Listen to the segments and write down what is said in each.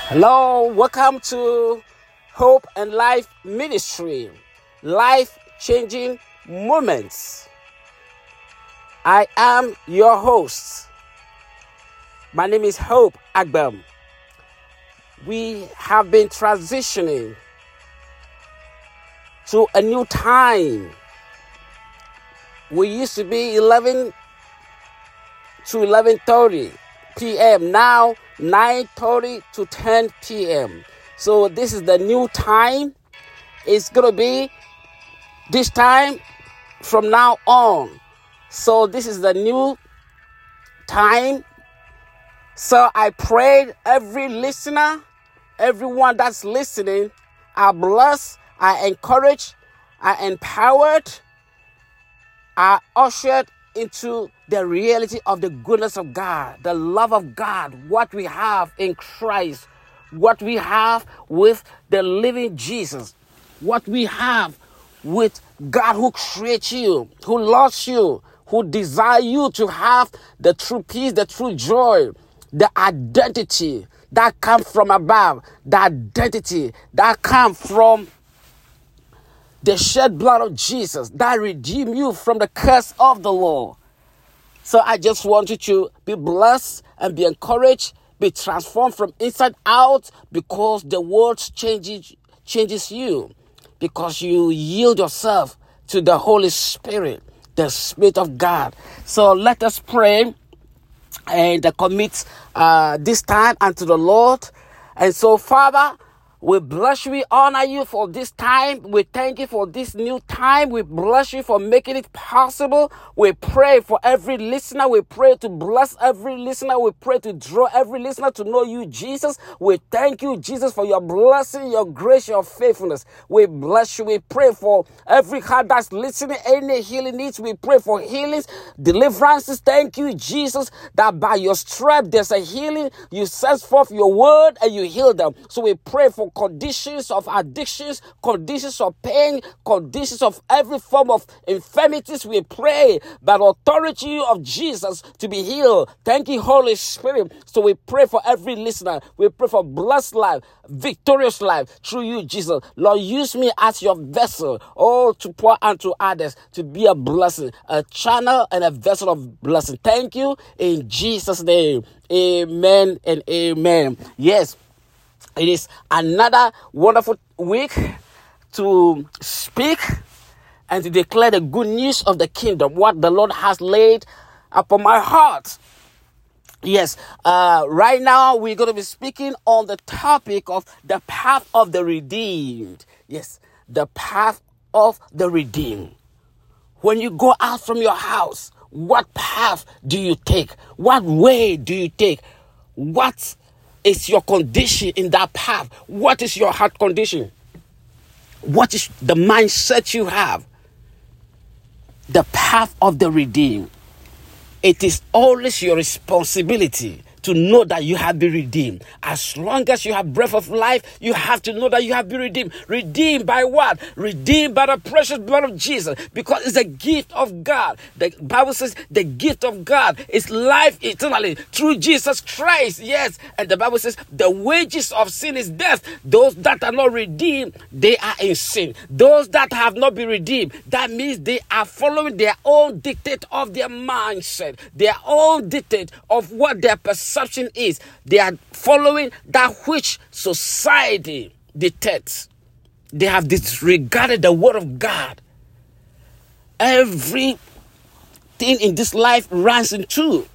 Hello, welcome to Hope and Life Ministry, life-changing moments. I am your host. My name is Hope Agbam. We have been transitioning to a new time. We used to be 11 to 11:30 p.m. Now 9:30 to 10 p.m. So this is the new time. It's going to be this time from now on. So this is the new time. So I prayed every listener, everyone that's listening, are blessed, are encouraged, are empowered, are ushered into the reality of the goodness of God, the love of God, what we have in Christ, what we have with the living Jesus, what we have with God who creates you, who loves you, who desires you to have the true peace, the true joy, the identity that comes from above, the identity that comes from the shed blood of Jesus that redeemed you from the curse of the law. So I just want you to be blessed and be encouraged, be transformed from inside out, because the world changes you, because you yield yourself to the Holy Spirit, the Spirit of God. So let us pray and commit this time unto the Lord. And so, Father, we bless you, we honor you for this time. We thank you for this new time. We bless you for making it possible. We pray for every listener. We pray to bless every listener. We pray to draw every listener to know you, Jesus. We thank you, Jesus, for your blessing, your grace, your faithfulness. We bless you. We pray for every heart that's listening, any healing needs. We pray for healings, deliverances. Thank you, Jesus, that by your stripes there's a healing. You send forth your word and you heal them. So we pray for conditions of addictions, conditions of pain, conditions of every form of infirmities. We pray by the authority of Jesus to be healed. Thank you, Holy Spirit. So we pray for every listener. We pray for blessed life, victorious life through you, Jesus. Lord, use me as your vessel, to pour unto others, to be a blessing, a channel and a vessel of blessing. Thank you in Jesus' name. Amen and amen. Yes. It is another wonderful week to speak and to declare the good news of the kingdom, what the Lord has laid upon my heart. Yes, right now we're going to be speaking on the topic of the path of the redeemed. Yes, the path of the redeemed. When you go out from your house, what path do you take? What way do you take? What is your condition in that path? What is your heart condition? What is the mindset you have? The path of the redeemed. It is always your responsibility to know that you have been redeemed. As long as you have breath of life, you have to know that you have been redeemed. Redeemed by what? Redeemed by the precious blood of Jesus, because it's a gift of God. The Bible says the gift of God is life eternally through Jesus Christ. Yes, and the Bible says the wages of sin is death. Those that are not redeemed, they are in sin. Those that have not been redeemed, that means they are following their own dictate of their mindset, their own dictate of what their perception is. They are following that which society dictates. They have disregarded the word of God. Everything in this life runs in two.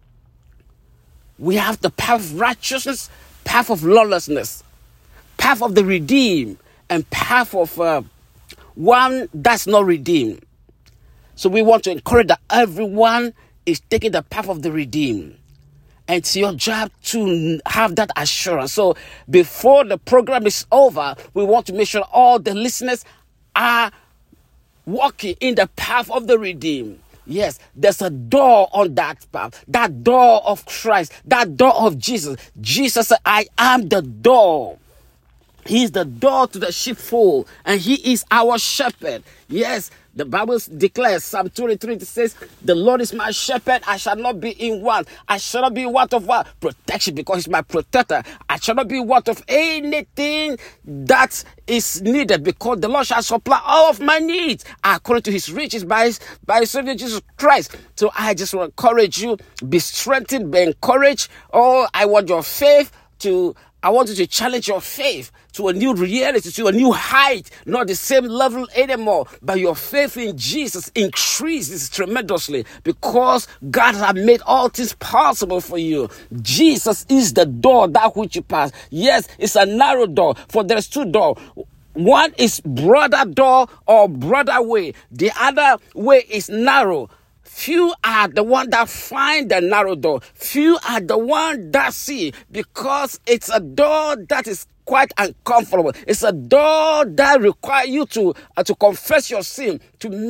We have the path of righteousness, path of lawlessness, path of the redeemed, and path of one that's not redeemed. So we want to encourage that everyone is taking the path of the redeemed. And it's your job to have that assurance. So before the program is over, we want to make sure all the listeners are walking in the path of the redeemed. Yes, there's a door on that path, that door of Christ, that door of Jesus. Jesus said, I am the door. He is the door to the sheepfold, and he is our shepherd. Yes, The Bible declares, Psalm 23, it says, the Lord is my shepherd, I shall not be in want. I shall not be in want of what? Protection, because he's my protector. I shall not be in want of anything that is needed, because the Lord shall supply all of my needs according to his riches by his Savior Jesus Christ. So I just want to encourage you, be strengthened, be encouraged. Oh, I want your faith I want you to challenge your faith to a new reality, to a new height, not the same level anymore. But your faith in Jesus increases tremendously because God has made all things possible for you. Jesus is the door that which you pass. Yes, it's a narrow door, for there's two doors. One is broader door or broader way. The other way is narrow. Few are the one that find the narrow door. Few are the one that see, because it's a door that is quite uncomfortable. It's a door that requires you to confess your sin,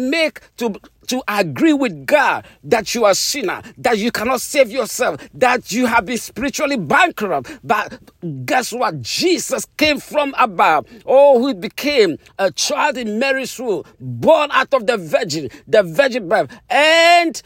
to agree with God that you are a sinner, that you cannot save yourself, that you have been spiritually bankrupt. But guess what? Jesus came from above. Oh, he became a child in Mary's womb, born out of the virgin birth, and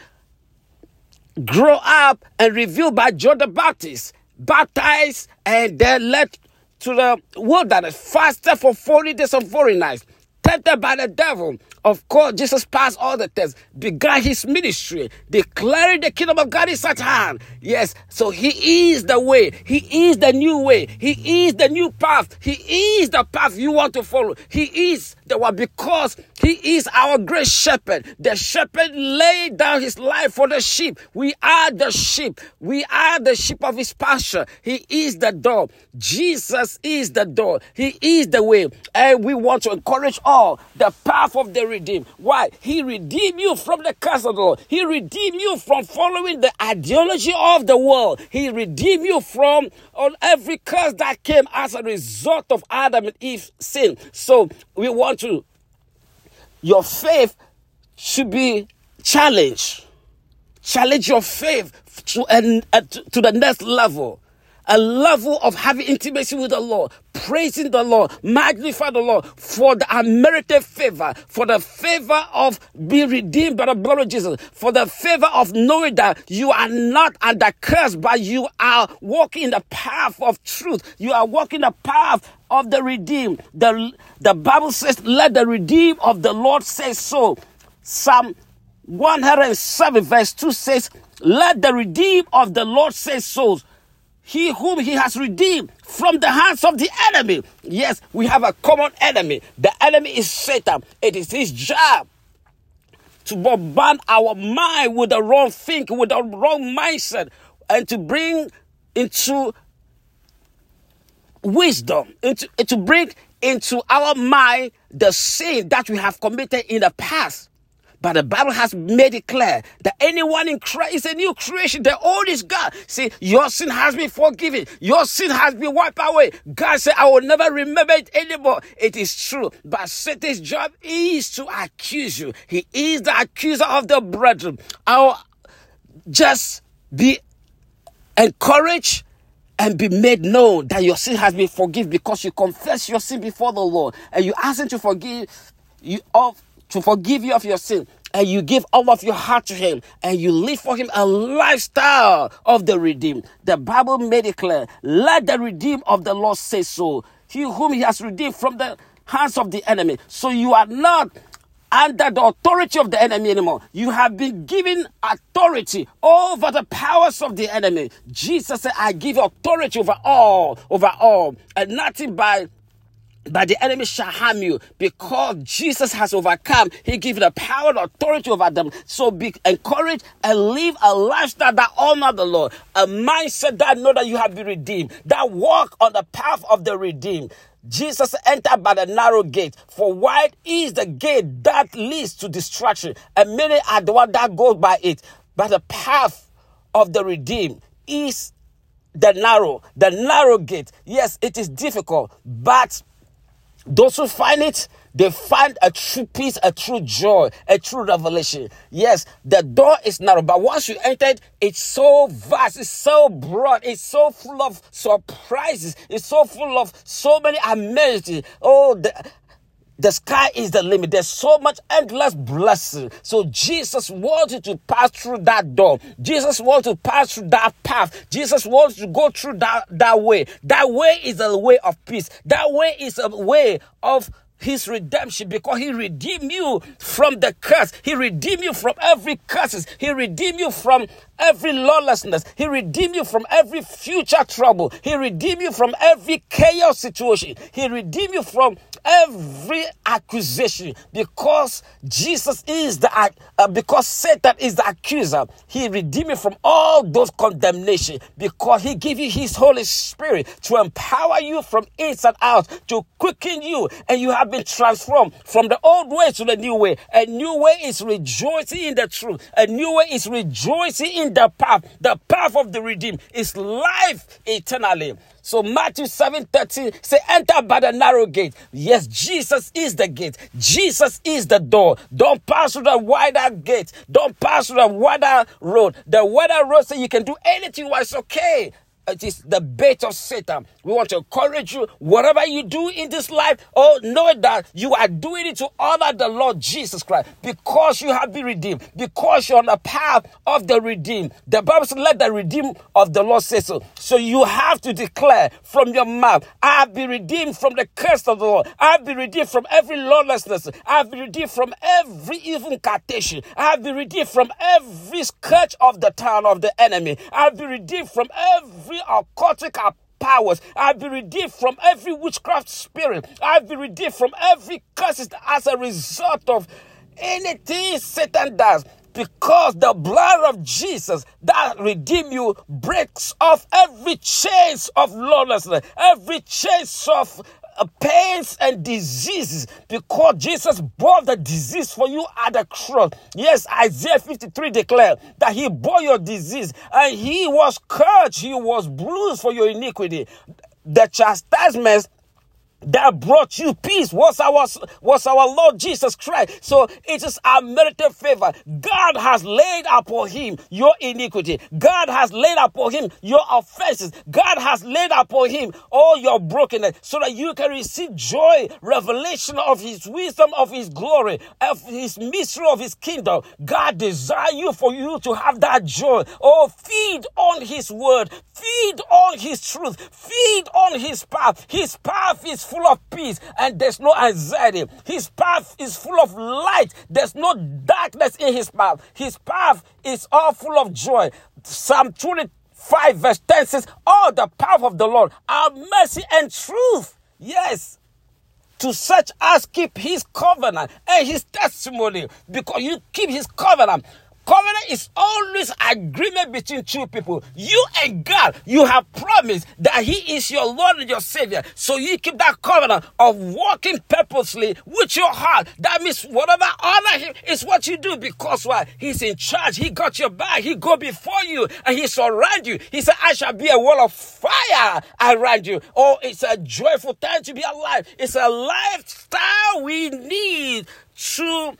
grow up and revealed by John the Baptist, baptized, and then led to the wilderness, fasted for 40 days and 40 nights, tempted by the devil. Of course, Jesus passed all the tests, began his ministry, declaring the kingdom of God is at hand. Yes, so he is the way. He is the new way. He is the new path. He is the path you want to follow. He is the one, because he is our great shepherd. The shepherd laid down his life for the sheep. We are the sheep. We are the sheep of his pasture. He is the door. Jesus is the door. He is the way. And we want to encourage all the path of the redeemed. Why? He redeemed you from the curse of the law. He redeemed you from following the ideology of the world. He redeemed you from every curse that came as a result of Adam and Eve's sin. So we want your faith should be challenged. Challenge your faith to the next level. A level of having intimacy with the Lord, praising the Lord, magnify the Lord for the unmerited favor, for the favor of being redeemed by the blood of Jesus, for the favor of knowing that you are not under curse, but you are walking in the path of truth. You are walking the path of the redeemed. The Bible says, let the redeemed of the Lord say so. Psalm 107 verse 2 says, let the redeemed of the Lord say so. He whom he has redeemed from the hands of the enemy. Yes, we have a common enemy. The enemy is Satan. It is his job to bombard our mind with the wrong thinking, with the wrong mindset, and to bring into wisdom, to bring into our mind the sin that we have committed in the past. But the Bible has made it clear that anyone in Christ is a new creation. The old is gone. See, your sin has been forgiven. Your sin has been wiped away. God said, I will never remember it anymore. It is true. But Satan's job is to accuse you. He is the accuser of the brethren. I'll just be encouraged and be made known that your sin has been forgiven, because you confess your sin before the Lord and you ask him to forgive you of your sin, and you give all of your heart to him, and you live for him a lifestyle of the redeemed. The Bible made it clear. Let the redeemed of the Lord say so. He whom he has redeemed from the hands of the enemy. So you are not under the authority of the enemy anymore. You have been given authority over the powers of the enemy. Jesus said, I give authority over all, and nothing by the enemy shall harm you, because Jesus has overcome. He gives the power and authority over them. So be encouraged and live a lifestyle that honor the Lord. A mindset that know that you have been redeemed, that walk on the path of the redeemed. Jesus entered by the narrow gate, for wide is the gate that leads to destruction, and many are the one that goes by it. But the path of the redeemed is the narrow gate. Yes, it is difficult, but those who find it, they find a true peace, a true joy, a true revelation. Yes, the door is narrow, but once you enter it, it's so vast, it's so broad, it's so full of surprises, it's so full of so many amenities. Oh, The sky is the limit. There's so much endless blessing. So Jesus wants you to pass through that door. Jesus wants to pass through that path. Jesus wants to go through that way. That way is a way of peace. That way is a way of his redemption, because he redeemed you from the curse. He redeemed you from every curses. He redeemed you from every lawlessness. He redeemed you from every future trouble. He redeemed you from every chaos situation. He redeemed you from every accusation, because Jesus is because Satan is the accuser. He redeemed you from all those condemnation, because he gave you his Holy Spirit to empower you from inside out, to quicken you, and you have been transformed from the old way to the new way. A new way is rejoicing in the truth. A new way is rejoicing in the path. The path of the redeemed is life eternally. So Matthew 7:13 say, enter by the narrow gate. Yes, Jesus is the gate. Jesus is the door. Don't pass through the wider gate. Don't pass through the wider road. The wider road say you can do anything while it's okay. It is the bait of Satan. We want to encourage you, whatever you do in this life, know that you are doing it to honor the Lord Jesus Christ, because you have been redeemed, because you're on the path of the redeemed. The Bible says, let the redeemed of the Lord say so. So you have to declare from your mouth, I have been redeemed from the curse of the Lord. I have been redeemed from every lawlessness. I have been redeemed from every evil incantation. I have been redeemed from every scourge of the town of the enemy. I have been redeemed from every occultic powers. I've been redeemed from every witchcraft spirit. I've been redeemed from every curse as a result of anything Satan does. Because the blood of Jesus that redeemed you breaks off every chains of lawlessness, every chains of pains and diseases, because Jesus bore the disease for you at the cross. Yes, Isaiah 53 declared that he bore your disease, and he was scourged, he was bruised for your iniquity. The chastisement that brought you peace was our Lord Jesus Christ. So it is our merited favor. God has laid upon him your iniquity. God has laid upon him your offenses. God has laid upon him all your brokenness, so that you can receive joy, revelation of his wisdom, of his glory, of his mystery, of his kingdom. God desires you for you to have that joy. Feed on his word. Feed on his truth. Feed on his path. His path is full of peace, and there's no anxiety. His path is full of light. There's no darkness in his path. His path is all full of joy. Psalm 25 verse 10 says, the path of the Lord are mercy and truth. Yes, to such as keep his covenant and his testimony. Because you keep his covenant. Covenant is always agreement between two people. You and God, you have promised that he is your Lord and your Savior. So you keep that covenant of walking purposely with your heart. That means whatever honor him is what you do, because why? He's in charge. He got your back. He go before you and he surround you. He said, I shall be a wall of fire around you. It's a joyful time to be alive. It's a lifestyle we need to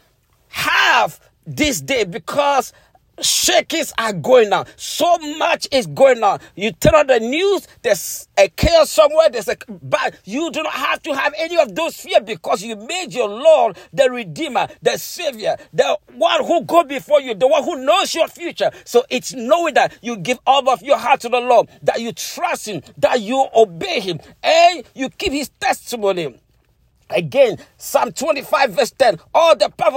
have this day, because shakings are going on. So much is going on. You turn on the news, there's a chaos somewhere, but you do not have to have any of those fear, because you made your Lord the Redeemer, the Savior, the one who goes before you, the one who knows your future. So it's knowing that you give all of your heart to the Lord, that you trust him, that you obey him, and you keep his testimony. Again, Psalm 25 verse 10, all the path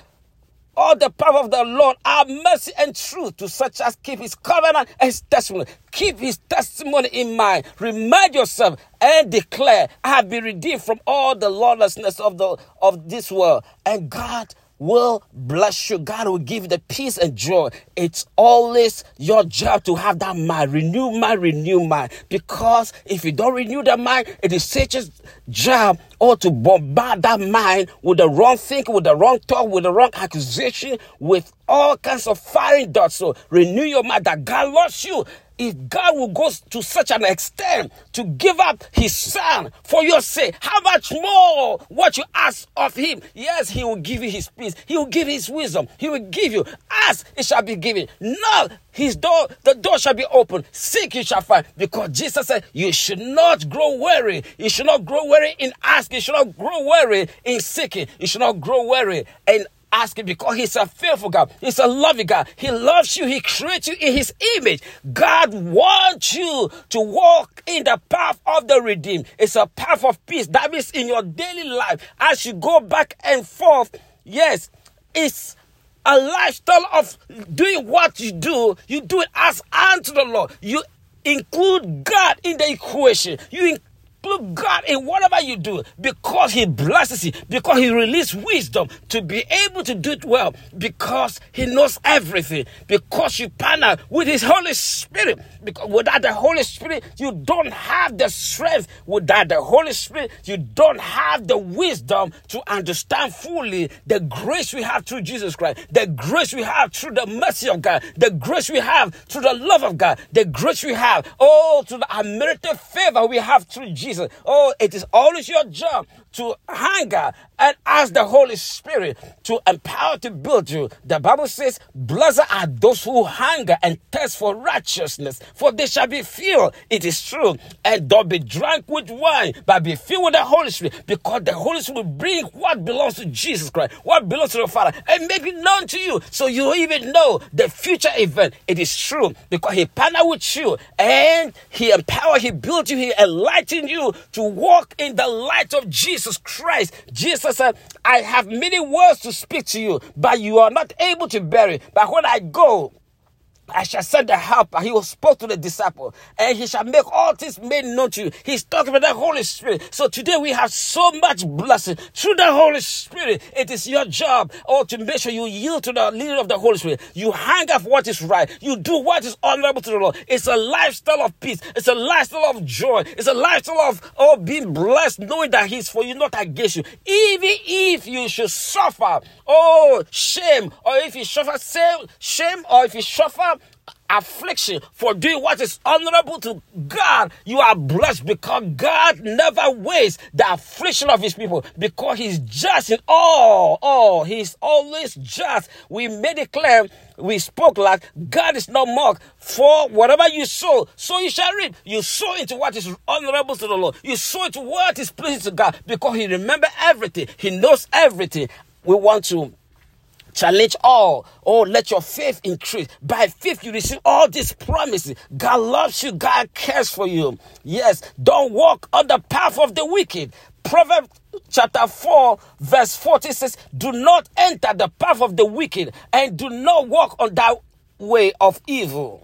of the Lord are mercy and truth to such as keep his covenant and his testimony. Keep his testimony in mind. Remind yourself and declare, I have been redeemed from all the lawlessness of this world. And God will bless you. God will give you the peace and joy. It's always your job to have that mind. Renew mind. Because if you don't renew the mind, it is Satan's job to bombard that mind with the wrong thinking, with the wrong talk, with the wrong accusation, with all kinds of firing darts. So renew your mind that God loves you. if God will go to such an extent to give up his son for your sake, how much more what you ask of him? Yes, he will give you his peace. He will give his wisdom. He will give you. Ask, it shall be given. Knock, the door shall be opened. Seek, you shall find. Because Jesus said, you should not grow weary. You should not grow weary in asking. You should not grow weary in seeking. You should not grow weary in asking, because he's a faithful God. He's a loving God. He loves you. He creates you in his image. God wants you to walk in the path of the redeemed. It's a path of peace. That means in your daily life, as you go back and forth, yes, it's a lifestyle of doing what you do it as unto the Lord. You include God in the equation. You include God in whatever you do, because he blesses you, because he releases wisdom to be able to do it well, because he knows everything, because you partner with his Holy Spirit. Because without the Holy Spirit, you don't have the strength. Without the Holy Spirit, you don't have the wisdom to understand fully the grace we have through Jesus Christ, the grace we have through the mercy of God, the grace we have through the love of God, the grace we have, through the unmerited favor we have through Jesus. It is always your job to hunger and ask the Holy Spirit to empower, to build you. The Bible says, blessed are those who hunger and thirst for righteousness, for they shall be filled. It is true. And don't be drunk with wine, but be filled with the Holy Spirit, because the Holy Spirit will bring what belongs to Jesus Christ, what belongs to the Father, and make it known to you, so you even know the future event. It is true, because he partnered with you, and he empowered, he built you, he enlightened you to walk in the light of Jesus Christ. Jesus said, I have many words to speak to you, but you are not able to bear it. But when I go, I shall send the helper. He will spoke to the disciple, and he shall make all things made known to you. He's talking about the Holy Spirit. So today we have so much blessing through the Holy Spirit. It is your job to make sure you yield to the leader of the Holy Spirit. You hang up what is right. You do what is honorable to the Lord. It's a lifestyle of peace. It's a lifestyle of joy. It's a lifestyle of being blessed, knowing that he's for you, not against you. Even if you should suffer, shame, or if you suffer shame, or if you suffer affliction for doing what is honorable to God, you are blessed, because God never wastes the affliction of his people, because he's just in all. He's always just. We made it clear, we spoke like God is not mocked. For whatever you sow, so you shall reap. You sow into what is honorable to the Lord. You sow into what is pleasing to God, because he remembers everything. He knows everything. We want to challenge all. Let your faith increase. By faith, you receive all these promises. God loves you. God cares for you. Yes, don't walk on the path of the wicked. Proverbs chapter 4, verse 40 says, do not enter the path of the wicked, and do not walk on that way of evil.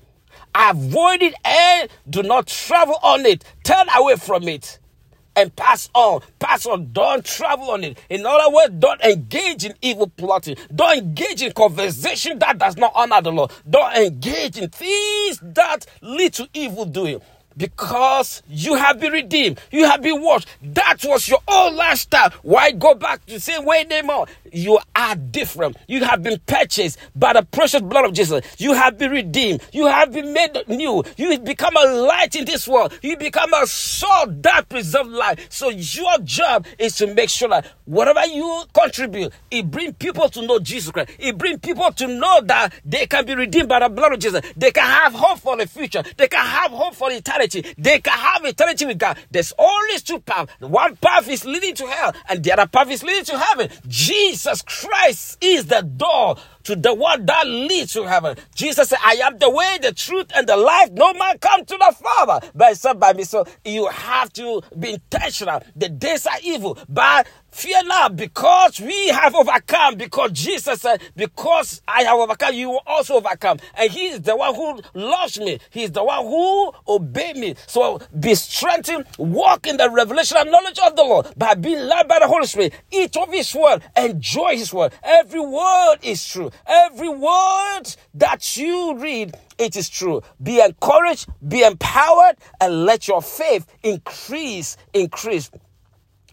Avoid it and do not travel on it. Turn away from it and pass on. Don't travel on it. In other words, don't engage in evil plotting. Don't engage in conversation that does not honor the Lord. Don't engage in things that lead to evil doing. Because you have been redeemed. You have been washed. That was your old lifestyle. Why go back to the same way anymore? You are different. You have been purchased by the precious blood of Jesus. You have been redeemed. You have been made new. You become a light in this world. You become a sword that preserves life. So your job is to make sure that whatever you contribute, it brings people to know Jesus Christ. It brings people to know that they can be redeemed by the blood of Jesus. They can have hope for the future. They can have hope for eternity. They can have eternity with God. There's always two paths. One path is leading to hell, and the other path is leading to heaven. Jesus Christ is the door to the one that leads to heaven. Jesus said, I am the way, the truth, and the life. No man comes to the Father but except by me. So you have to be intentional. The days are evil, but fear not, because we have overcome. Because Jesus said, because I have overcome, you will also overcome. And he is the one who loves me. He is the one who obeys me. So be strengthened, walk in the revelation and knowledge of the Lord by being led by the Holy Spirit. Eat of his word, enjoy his word. Every word is true. Every word that you read, it is true. Be encouraged, be empowered, and let your faith increase.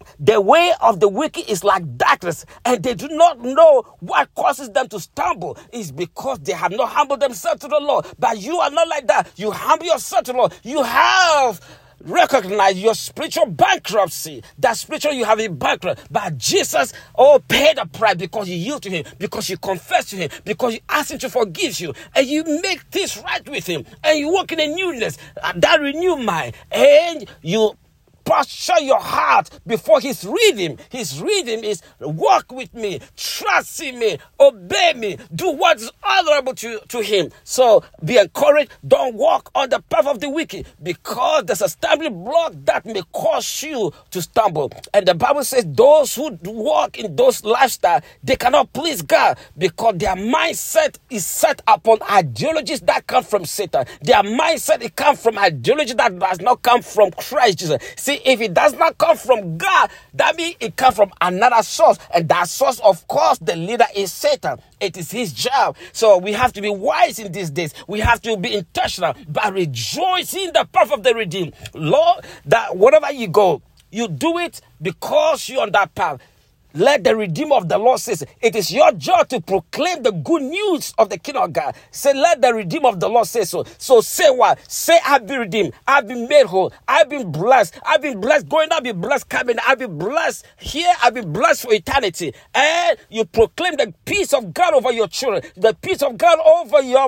The way of the wicked is like darkness, and they do not know what causes them to stumble. Is because they have not humbled themselves to the Lord. But you are not like that. You humble yourself to the Lord. You have recognized your spiritual bankruptcy. That spiritual you have been bankrupt. But Jesus, paid the price because you yield to him, because you confess to him, because you ask him to forgive you, and you make things right with him, and you walk in a newness, that renew mind, and you posture your heart before his rhythm. His rhythm is walk with me, trust in me, obey me, do what is honorable to him. So be encouraged. Don't walk on the path of the wicked, because there's a stumbling block that may cause you to stumble. And the Bible says those who walk in those lifestyle, they cannot please God, because their mindset is set upon ideologies that come from Satan. Their mindset, it comes from ideology that does not come from Christ Jesus. See, if it does not come from God, that means it comes from another source. And that source, of course, the leader is Satan. It is his job. So we have to be wise in these days. We have to be intentional by rejoicing in the path of the redeemed. Lord, that wherever you go, you do it because you're on that path. Let the Redeemer of the Lord say, it is your job to proclaim the good news of the kingdom of God. Say, let the Redeemer of the Lord say so. So say what? Say, I've been redeemed. I've been made whole. I've been blessed. I've been blessed going, I've been blessed coming. I've been blessed here. I've been blessed for eternity. And you proclaim the peace of God over your children, the peace of God over your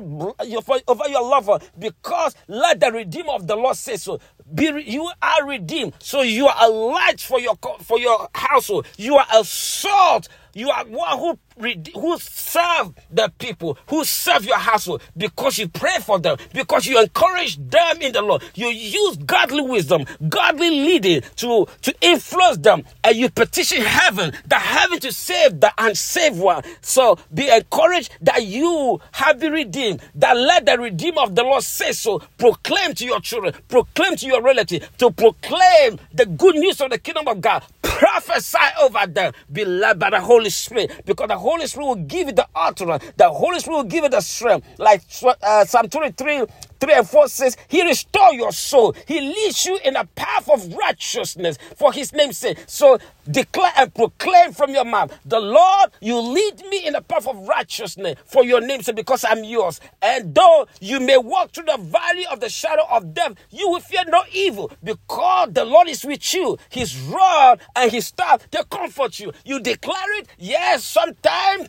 lover, because let the Redeemer of the Lord say so. You are redeemed, so you are a light for your household. You are a salt. You are one who serve the people, who serve your household, because you pray for them, because you encourage them in the Lord. You use godly wisdom, godly leading to influence them, and you petition heaven, the heaven to save the unsaved one. So be encouraged that you have been redeemed, that let the Redeemer of the Lord say so. Proclaim to your children, proclaim to your relative, to proclaim the good news of the kingdom of God. Prophesy over them. Be led by the Holy Spirit, because the Holy Spirit will give you the utterance. The Holy Spirit will give you the strength. Like Psalm 23, 3 and 4 says, he restores your soul. He leads you in a path of righteousness for his name's sake. So declare and proclaim from your mouth, the Lord, you lead me in a path of righteousness for your name's sake, because I'm yours. And though you may walk through the valley of the shadow of death, you will fear no evil, because the Lord is with you. His rod and his staff, they comfort you. You declare it. Yes, sometimes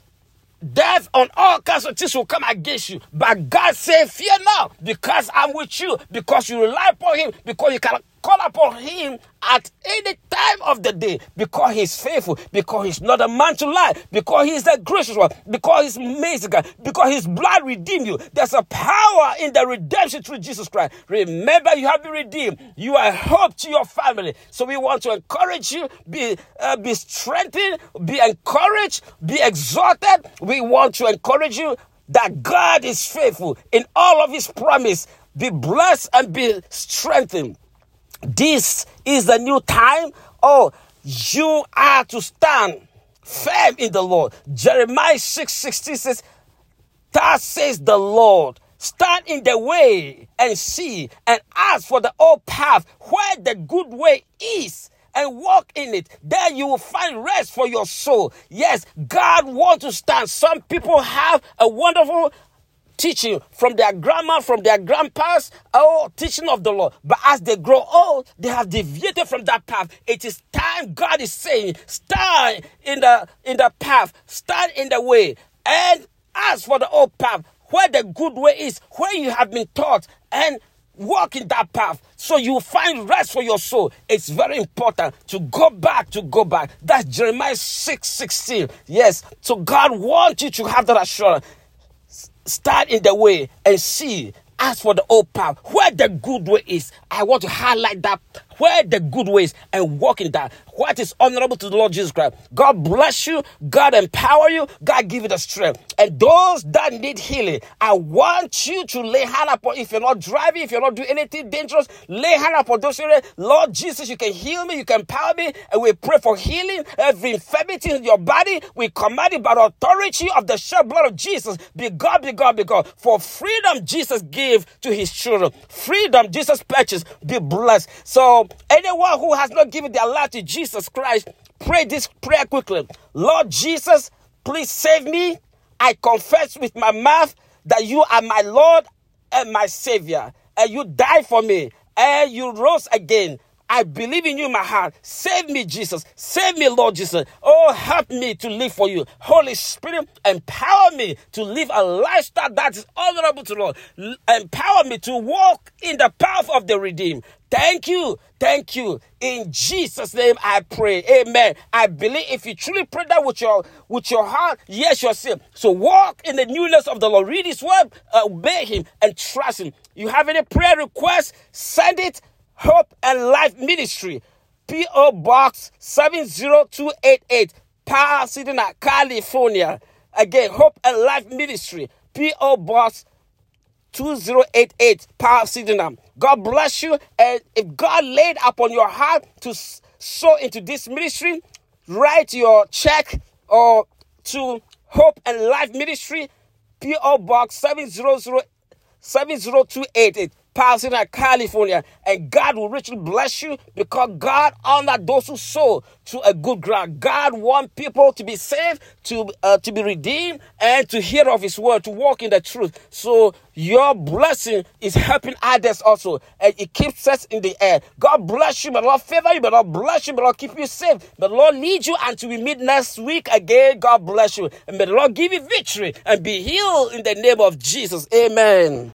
death on all kinds of things will come against you. But God said, fear not, because I'm with you, because you rely upon him, because you can call upon him at any time of the day, because he's faithful, because he's not a man to lie, because he's the gracious one, because he's amazing God, because his blood redeemed you. There's a power in the redemption through Jesus Christ. Remember, you have been redeemed. You are hope to your family. So we want to encourage you, be strengthened, be encouraged, be exhorted. We want to encourage you that God is faithful in all of his promise. Be blessed and be strengthened. This is the new time. You are to stand firm in the Lord. Jeremiah 6:16 says, thus says the Lord, stand in the way and see, and ask for the old path where the good way is, and walk in it. There you will find rest for your soul. Yes, God wants to stand. Some people have a wonderful teaching from their grandma, from their grandpas, teaching of the Lord. But as they grow old, they have deviated from that path. It is time, God is saying, stand in the path, stand in the way, and ask for the old path, where the good way is, where you have been taught, and walk in that path, so you find rest for your soul. It's very important to go back. That's Jeremiah 6:16. Yes, so God wants you to have that assurance. Stand in the way and see. Ask for the old path, where the good way is. I want to highlight that, where the good way is, and walk in that. What is honorable to the Lord Jesus Christ. God bless you. God empower you. God give you the strength. And those that need healing, I want you to lay hand upon. If you're not driving, if you're not doing anything dangerous, lay hand upon those areas. Lord Jesus, you can heal me. You can empower me. And we pray for healing. Every infirmity in your body, we command it by the authority of the shed blood of Jesus. Be God, be God, be God. For freedom, Jesus gave to his children. Freedom, Jesus purchased. Be blessed. So So anyone who has not given their life to Jesus Christ, pray this prayer quickly. Lord Jesus, please save me. I confess with my mouth that you are my Lord and my Savior, and you died for me, and you rose again. I believe in you in my heart. Save me, Jesus. Save me, Lord Jesus. Oh, help me to live for you. Holy Spirit, empower me to live a lifestyle that is honorable to the Lord. Empower me to walk in the path of the redeemed. Thank you. Thank you. In Jesus' name I pray. Amen. I believe if you truly pray that with your heart, yes, you're saved. So walk in the newness of the Lord. Read his word, obey him, and trust him. You have any prayer requests, send it. Hope and Life Ministry, P.O. Box 70288, Pasadena, California. Again, Hope and Life Ministry, P.O. Box 2088, Pasadena. God bless you. And if God laid upon your heart to sow into this ministry, write your check or to Hope and Life Ministry, P.O. Box 70288. Pasadena, California, and God will richly bless you because God honors those who sow to a good ground. God wants people to be saved, to be redeemed, and to hear of his word, to walk in the truth. So your blessing is helping others also, and it keeps us in the air. God bless you. May the Lord favor you. May the Lord bless you. May the Lord keep you safe. May the Lord lead you until we meet next week again. God bless you. And may the Lord give you victory and be healed in the name of Jesus. Amen.